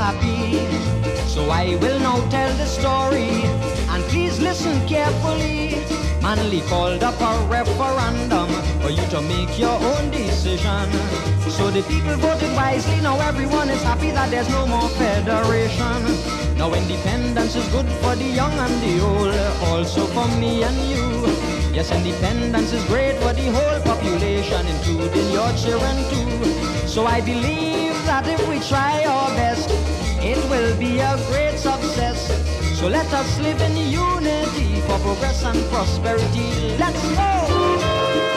happy. So I will now tell the story, and please listen carefully. Manly called up a referendum for you to make your own decision. So the people voted wisely, now everyone is happy that there's no more federation. Now independence is good for the young and the old, also for me and you. Yes, independence is great for the whole population, including your children too. So I believe that if we try our best, it will be a great success. So let us live in unity for progress and prosperity. Let's go!